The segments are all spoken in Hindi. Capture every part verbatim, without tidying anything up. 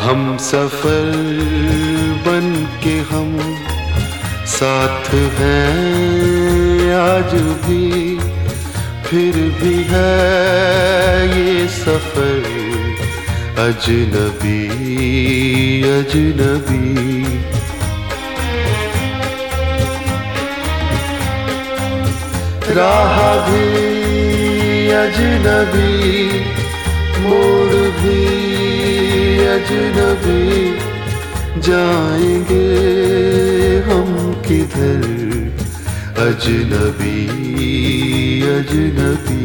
हम सफर बन के हम साथ हैं आज भी, फिर भी है ये सफर अजनबी अजनबी। राह भी अजनबी, मोड़ भी अजनबी, जाएंगे हम किधर अजनबी अजनबी।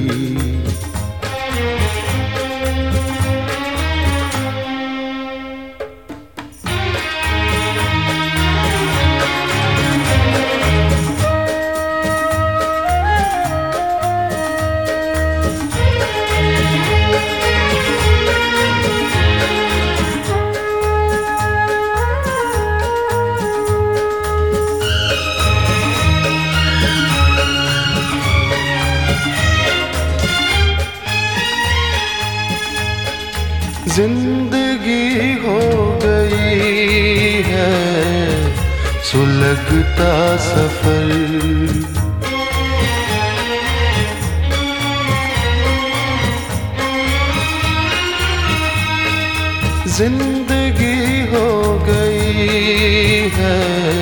जिंदगी हो गई है सुलगता सफर, जिंदगी हो गई है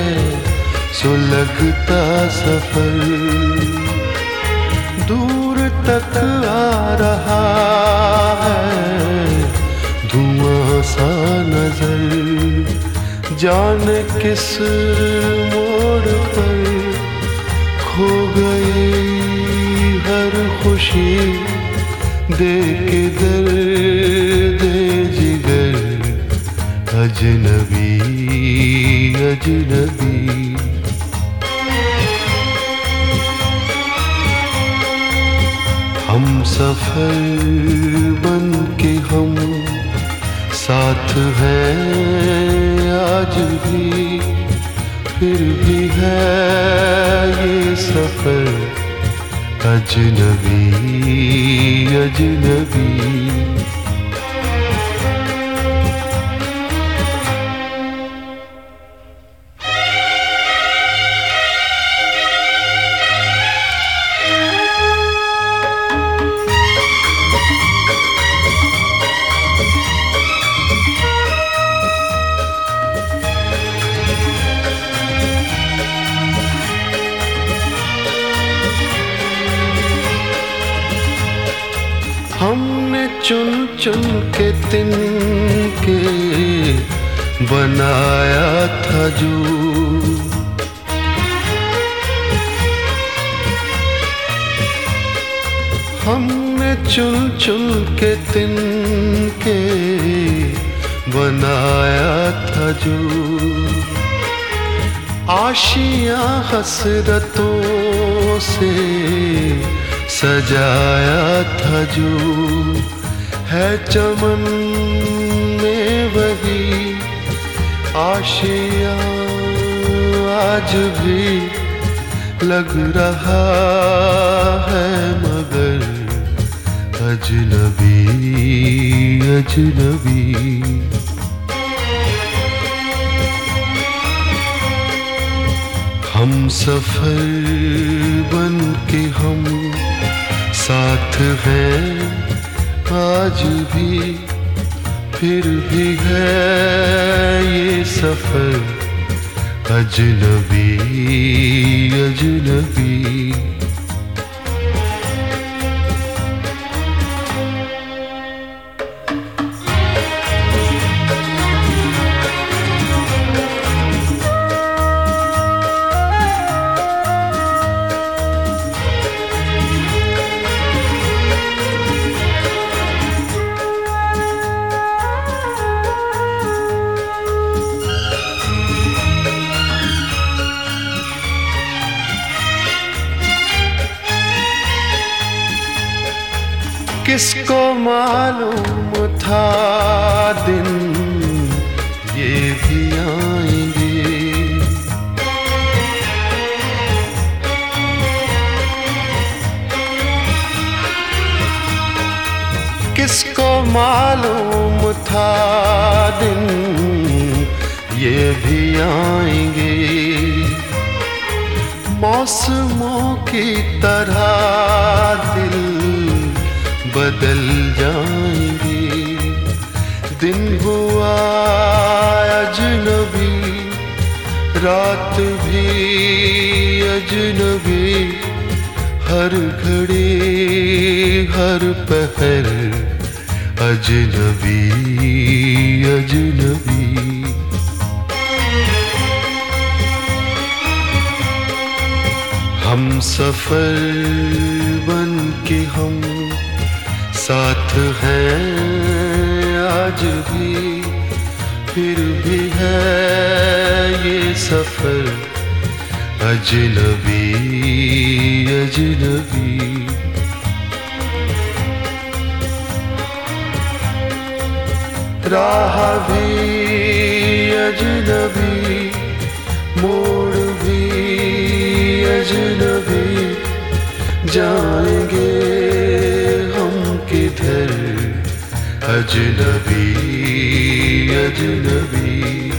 सुलगता सफर। दूर तक आ रहा है धुआं सा नजर, जाने किस मोड़ पर खो गई हर खुशी, दे के दर्द जिगर अजनबी अजनबी। हम सफर बन के हम साथ हैं आज भी, फिर भी है ये सफर अजनबी अजनबी। हमने चुन चुन के तिनके बनाया था जो, हमने चुन चुन के तिनके बनाया था जो, आशियां हसरतों से सजाया था जो, है चमन में वही आशियां आज भी लग रहा है मगर अजनबी अजनबी। हम सफर बन के हम साथ हैं आज भी, फिर भी है ये सफर अजनबी अजनबी। किसको मालूम था दिन ये भी आएंगे, किसको मालूम था दिन ये भी आएंगे, मौसमों की तरह दिल बदल जाएंगे। दिन हुआ अजनबी, रात भी अजनबी, हर घड़ी हर पहर अजनबी अजनबी। हम सफर बन के हम साथ हैं आज भी, फिर भी है ये सफर अजनबी अजनबी। राह भी अजनबी, मोड़ भी अजनबी, जाएंगे हम किधर अजनबी अजनबी।